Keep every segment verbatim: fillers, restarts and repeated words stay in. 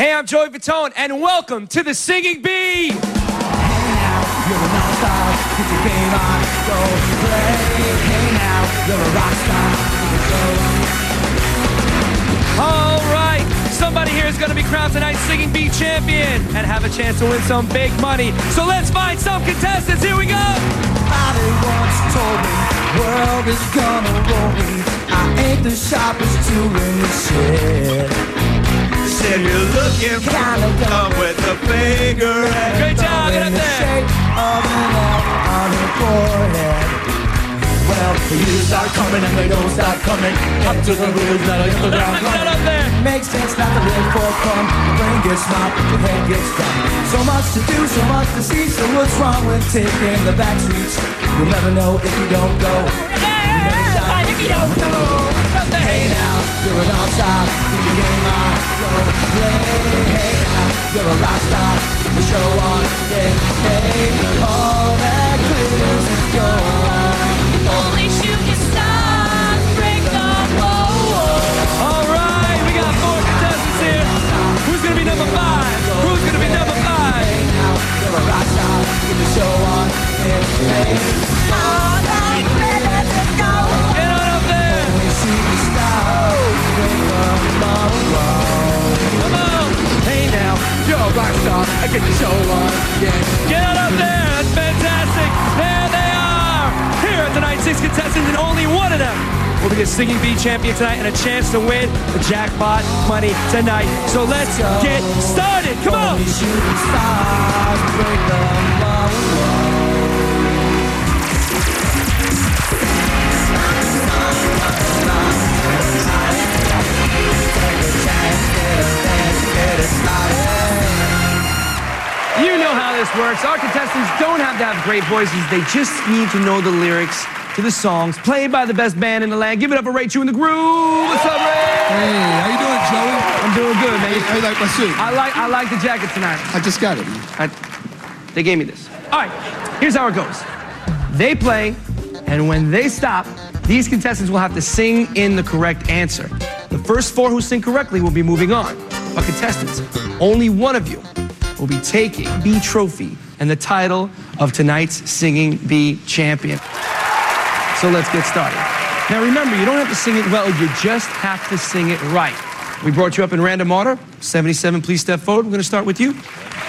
Hey, I'm Joey Fatone, and welcome to the Singing Bee. Hey now, you're an all-star, get your game on, go play. Hey now, you're a rock star, All right, somebody here is going to be crowned tonight's Singing Bee champion and have a chance to win some big money. So let's find some contestants. Here we go. Somebody once told me, world is gonna roll me. I ain't the sharpest tool in the shed. Said you're looking for come with a finger and Great job, get up in the there. shape of an L on your forehead. Well, the years start coming and they don't stop coming. Up to the wheels that'll hit the ground Get up there. Makes sense not to live for fun. Your brain gets smart, but your head gets dumb. So much to do, so much to see. So what's wrong with taking the back streets? You'll never know if you don't go. Yeah, if you don't know. Hey now, you're an all-star, get your game on, go play. Hey now, you're a rock star, get the show on, yeah, hey. All that glitters is gold. Only shooting stars break the mold. All right, we got four contestants here. Who's going to be number five? Who's going to be number five? Hey now, you're a rock star, get the show on, yeah, hey. All that glitters is gold. Get on up there. Only shooting stars break the mold. Come on. Hey now, you're a rock star, I get the show on, yeah. Get on up there. That's fantastic. There they are. Here are tonight's six contestants, and only one of them will be the Singing Bee champion tonight and a chance to win the jackpot money tonight. So let's get started. Come on. Only shooting stars break the mold. You know how this works. Our contestants don't have to have great voices. They just need to know the lyrics to the songs played by the best band in the land. Give it up for Ray Chu in the Groove. What's up, Ray? Hey, how you doing, Joey? I'm doing good, man. How you like my suit? I like I like the jacket tonight. I just got it. I, they gave me this. All right, here's how it goes. They play, and when they stop, these contestants will have to sing in the correct answer. The first four who sing correctly will be moving on. But contestants, only one of you will be taking Bee Trophy and the title of tonight's Singing Bee champion. So let's get started. Now remember, you don't have to sing it well, you just have to sing it right. We brought you up in random order. seventy-seven, please step forward. We're gonna start with you.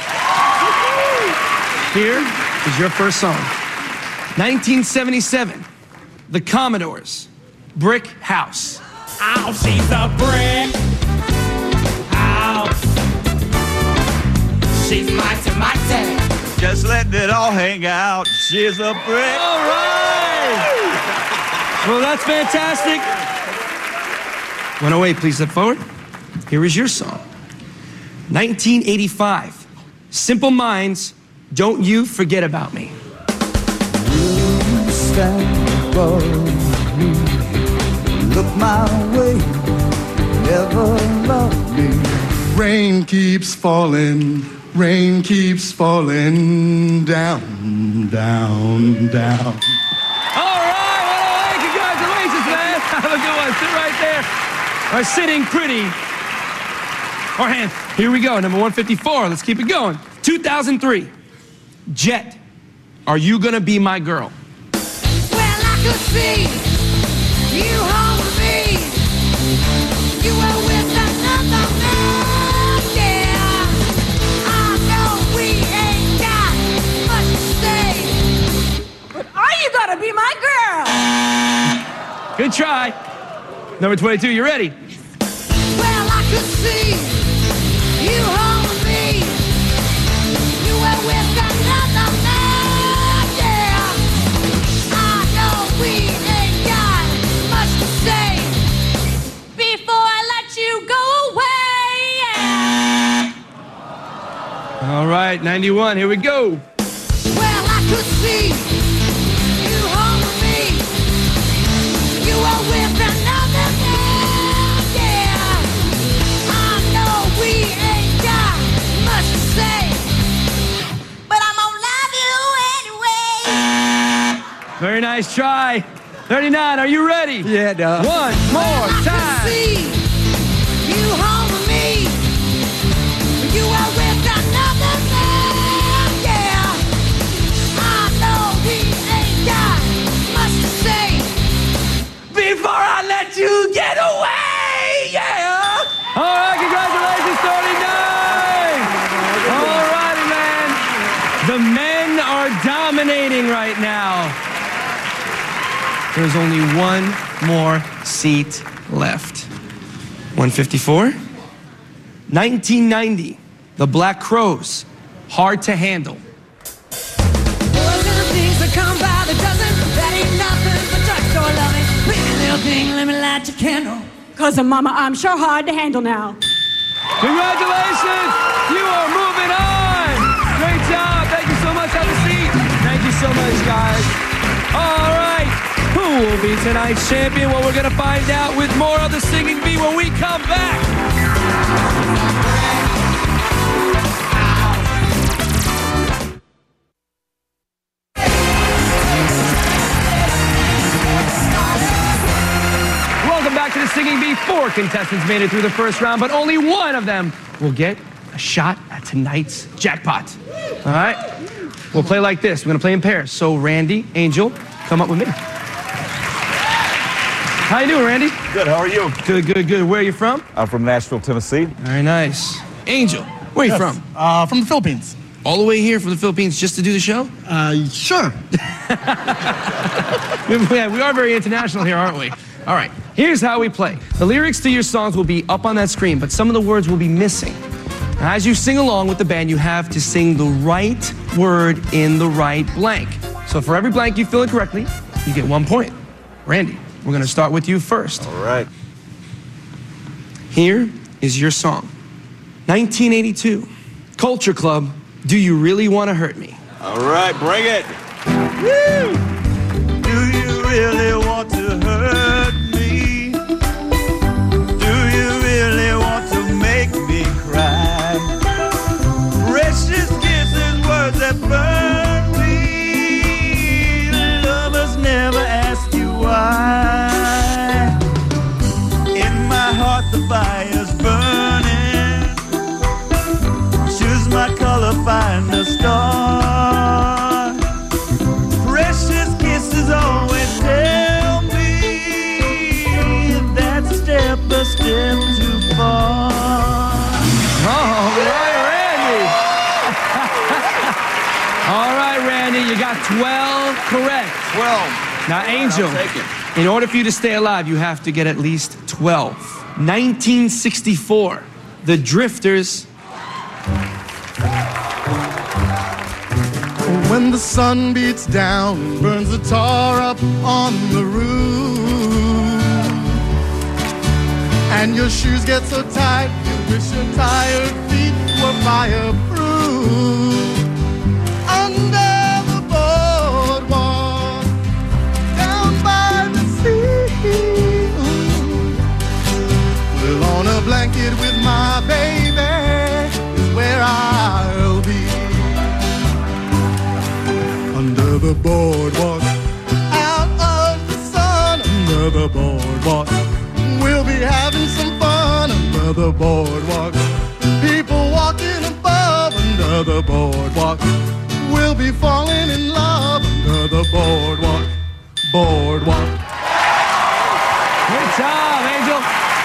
Here is your first song. nineteen seventy-seven, The Commodores, Brick House. Oh, she's a brick house. She's mighty, mighty. Just letting it all hang out. She's a brick. All right. Well, that's fantastic. one oh eight, please step forward. Here is your song. nineteen eighty-five, Simple Minds, Don't You Forget About Me. You stand above me. Look my way. Never loved me. Rain keeps falling, rain keeps falling down, down, down. All right, one oh eight, congratulations, man. Have a good one. Sit right there. Or sitting pretty. Or hand. Here we go, number one fifty-four. Let's keep it going. two thousand three, Jet, Are You Gonna Be My Girl? Well, I could see you home with me. You were with another man, yeah. I know we ain't got much to say, but are you gonna be my girl? Good try. Number twenty-two, you ready? Well, I could see you home with me. You were with another man, yeah. I know we ain't got much to say before I let you go away, yeah. All right, ninety-one, here we go. Well, I could see you home with me. You were with another man, yeah. I know we ain't got much to say, but I'm gonna love you anyway. Very nice try. thirty-nine, are you ready? Yeah, duh. One more Well, I could time. see you home with me. There's only one more seat left. one fifty-four. nineteen ninety, The Black Crowes, Hard to Handle. Little things that come by the dozen, that ain't nothing but drugstore loving. Pretty little thing, let me light your candle. Cause uh, mama, I'm sure hard to handle now. Congratulations! You are moving on! Great job! Thank you so much. Have a seat. Thank you so much, guys. All right. Who will be tonight's champion? Well, we're going to find out with more of the Singing Bee when we come back. Welcome back to the Singing Bee. Four contestants made it through the first round, but only one of them will get a shot at tonight's jackpot. All right? We'll play like this. We're going to play in pairs. So, Randy, Angel, come up with me. How you doing, Randy? Good, how are you? Good, good, good. Where are you from? I'm from Nashville, Tennessee. Very nice. Angel, where are you Yes. from? Uh, from the Philippines. All the way here from the Philippines just to do the show? Uh, sure. Yeah, we are very international here, aren't we? All right, here's how we play. The lyrics to your songs will be up on that screen, but some of the words will be missing. Now, as you sing along with the band, you have to sing the right word in the right blank. So for every blank you fill in correctly, you get one point. Randy, we're gonna start with you first. All right. Here is your song. nineteen eighty-two, Culture Club, Do You Really Wanna Hurt Me? All right, bring it. Woo! Do you really want to hurt me? Do you really want to make me cry? Precious kisses, words that burn me. Lovers never ask you why. In my heart the fire's burning. Choose my color, find a star. Precious kisses always tell me that's a step, a step too far. All right, Randy. All right, Randy, you got twelve correct. twelve. Now, Angel, I'll take it. in order for you to stay alive, you have to get at least twelve. nineteen sixty-four, The Drifters. When the sun beats down, burns the tar up on the roof, and your shoes get so tight, you wish your tired feet were fireproof. Under the boardwalk, down by the sea, well, on a blanket with my baby is where I'll be. Under the boardwalk, out of the sun. Under the boardwalk, we'll be having some fun. Under the boardwalk, people walking above. Under the boardwalk, we'll be falling in love. Under the boardwalk, boardwalk. Good job, Angel.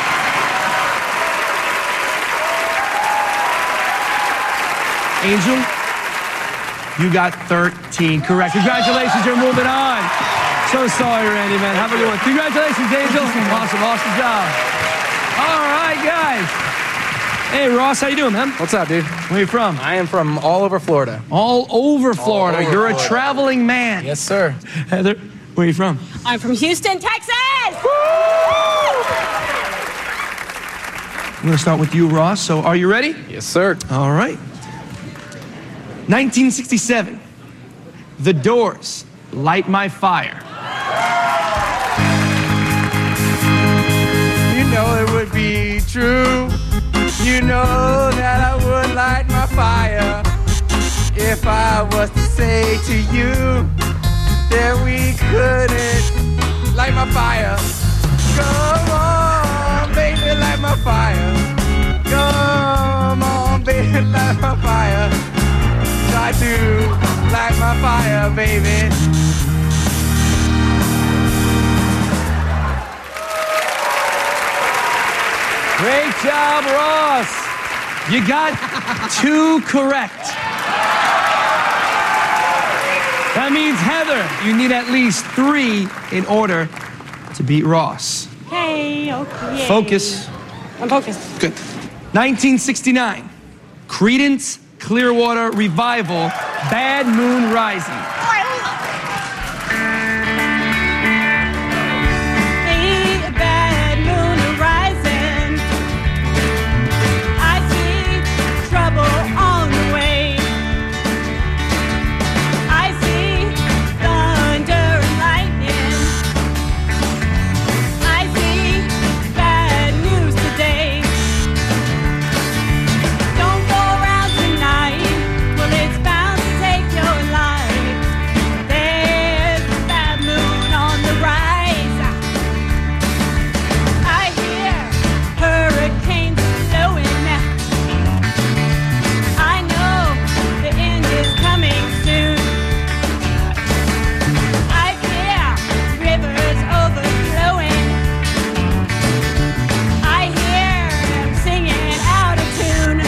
Angel, you got thirteen correct. Congratulations, you're moving on. So sorry, Randy, man. Have a good one. Congratulations, Angel. Awesome, awesome job. All right, guys. Hey, Ross, how you doing, man? What's up, dude? Where you from? I am from all over Florida. All over Florida. over You're a Florida. traveling man. Yes, sir. Heather, where are you from? I'm from Houston, Texas! I'm gonna start with you, Ross. So are you ready? Yes, sir. All right. nineteen sixty-seven, The Doors, Light My Fire. You know it would be true. You know that I would light my fire if I was to say to you that we couldn't light my fire. Come on, baby, light my fire. Come on, baby, light my fire. Try to light my fire, baby. Great job, Ross. You got two correct. That means, Heather, you need at least three in order to beat Ross. Okay, okay. Focus. I'm focused. Good. nineteen sixty-nine, Creedence Clearwater Revival, Bad Moon Rising. See bad moon rising. I see trouble on the way. I see thunder and lightning. I see bad news today. Don't go around tonight. Well, it's bound to take your life. There's a bad moon on the rise. I hear hurricanes blowing. I know the end is coming soon. I hear rivers overflowing. I hear them singing out of tune.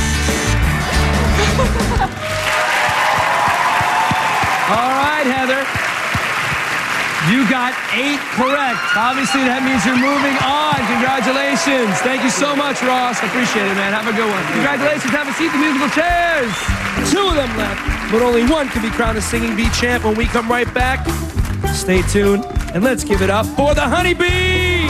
All right, Heather. You got eight correct. Obviously, that means you're moving on. Congratulations. Thank you so much, Ross. Appreciate it, man. Have a good one. Congratulations. Have a seat in the musical chairs. Two of them left, but only one can be crowned a Singing Bee champ when we come right back. Stay tuned, and let's give it up for the Honeybees.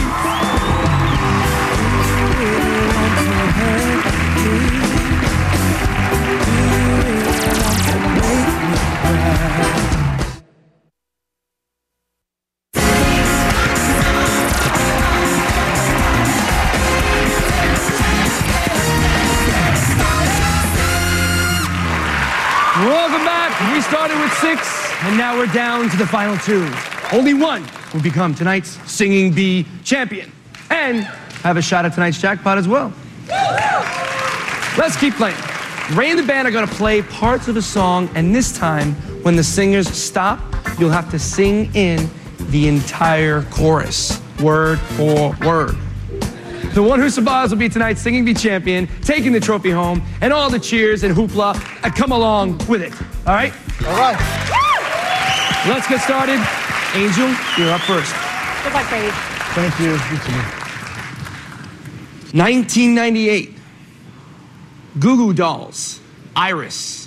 Welcome back. We started with six, and now we're down to the final two. Only one will become tonight's Singing Bee champion, and have a shot at tonight's jackpot as well. Let's keep playing. Ray and the band are going to play parts of a song, and this time, when the singers stop, you'll have to sing in the entire chorus, word for word. The one who survives will be tonight's Singing Bee champion, taking the trophy home, and all the cheers and hoopla that come along with it. All right? All right. Let's get started. Angel, you're up first. Good luck, Brady. Thank you. You too. nineteen ninety-eight, Goo Goo Dolls, Iris.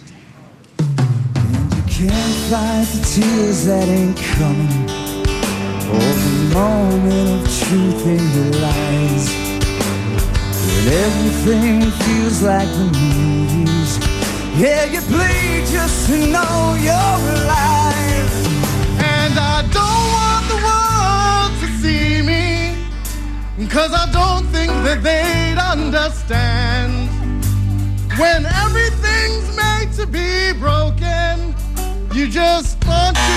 Can't fight the tears that ain't coming, or the moment of truth in your lies. When everything feels like the movies, yeah, you play just to know you're alive. And I don't want the world to see me, 'cause I don't think that they'd understand. When everything's made to be broken, you just want to...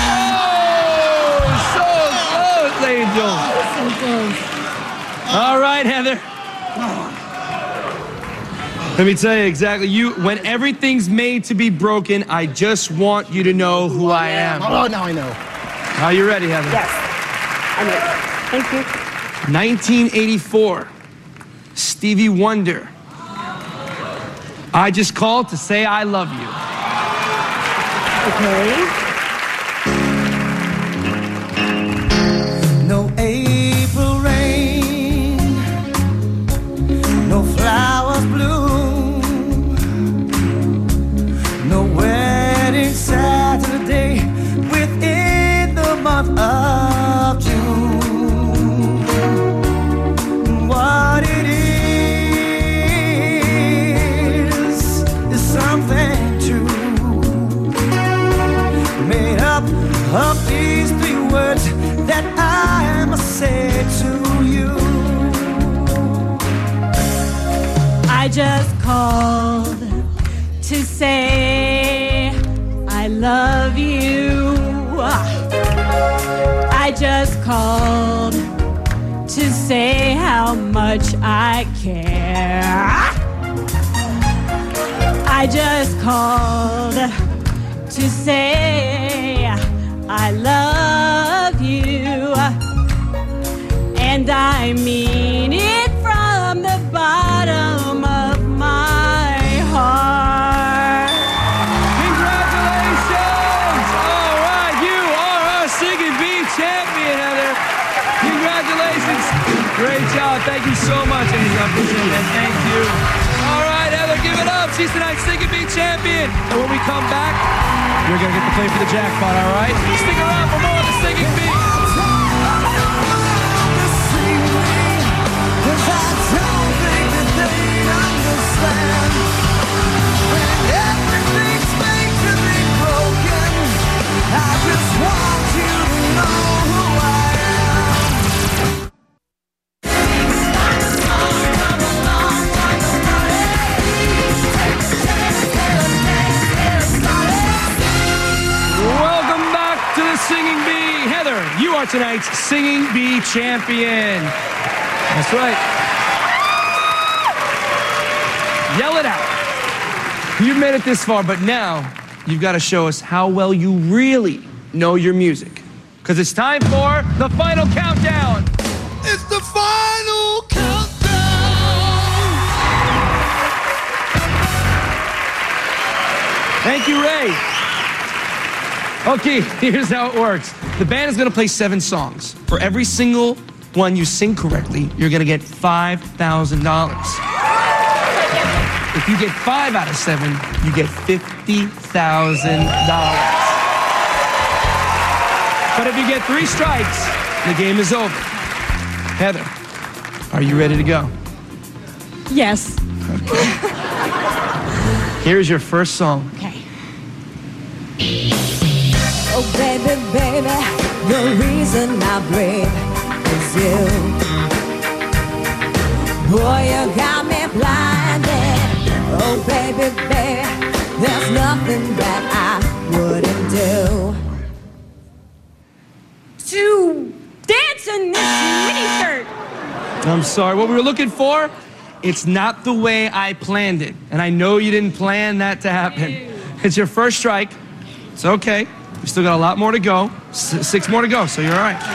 Oh, so close, Angel. So close. All right, Heather. Let me tell you exactly. You, when everything's made to be broken, I just want you to know who I am. Oh, now I know. Are you ready, Heather? Yes. I'm ready. Thank you. nineteen eighty-four, Stevie Wonder. I just called to say I love you. Okay. No April rain, no flowers bloom, no wedding Saturday within the month of June. What it is is something true, made up of these three words that I must say to you. I just called to say I love you. I just called to say how much I care. I just called to say I love you, and I mean it from the bottom of my heart. Congratulations! Oh, She's tonight's Singing Bee champion. And when we come back, you're going to get to play for the jackpot, all right? Stick around for more of the Singing Bee. Singing Bee. Heather, you are tonight's Singing Bee champion. That's right. Yell it out. You've made it this far, but now you've got to show us how well you really know your music. Because it's time for the final countdown. It's the final countdown. Thank you, Ray. Okay, here's how it works. The band is gonna play seven songs. For every single one you sing correctly, you're gonna get five thousand dollars. If you get five out of seven, you get fifty thousand dollars. But if you get three strikes, the game is over. Heather, are you ready to go? Yes. Here's your first song. Okay. Oh baby, baby, the reason I breathe is you. Boy, you got me blinded. Oh baby, baby, there's nothing that I wouldn't do To dance in this miniskirt. I'm sorry, what we were looking for, it's not the way I planned it. And I know you didn't plan that to happen. It's your first strike. It's okay. We still got a lot more to go. S six more to go, so you're all right.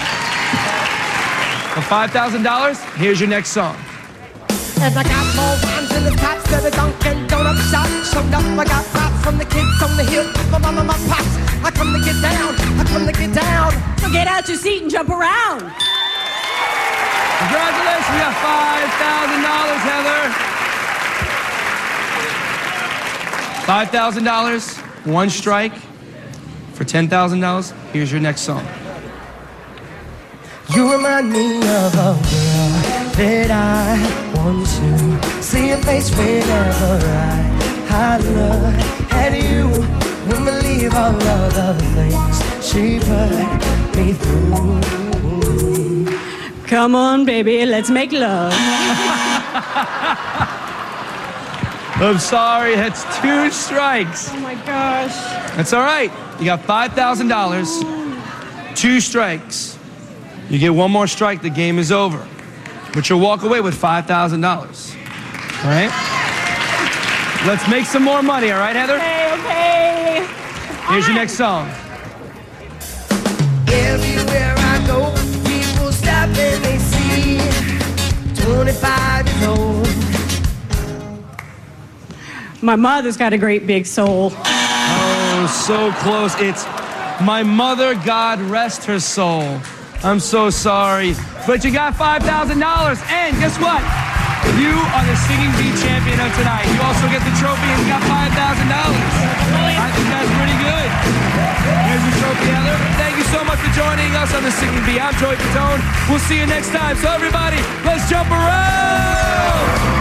For five thousand dollars, here's your next song. And I got more rhymes in the tops that a Dunkin' Donut shop. Showed up, I got props from the kids on the hill. My mama, my pops. I come to get down, I come to get down. So get out your seat and jump around. Congratulations, we got five thousand dollars, Heather. five thousand dollars, one strike. For ten thousand dollars, here's your next song. You remind me of a girl that I want to see your face whenever I, I look at you. Wouldn't believe all of the things she put me through. Come on, baby, let's make love. I'm sorry, that's two strikes. Oh my gosh. That's all right. You got five thousand dollars, two strikes. You get one more strike, the game is over. But you'll walk away with five thousand dollars. All right? Let's make some more money, all right, Heather? Okay, okay. Here's your next song. Everywhere I go, people stop and they see twenty-five years old. My mother's got a great big soul. Oh, so close. It's My Mother, God Rest Her Soul. I'm so sorry. But you got five thousand dollars, and guess what? You are the Singing Bee champion of tonight. You also get the trophy and you got five thousand dollars. I think that's pretty good. Here's your trophy, Heather. Thank you so much for joining us on the Singing Bee. I'm Joey Fatone. We'll see you next time. So everybody, let's jump around!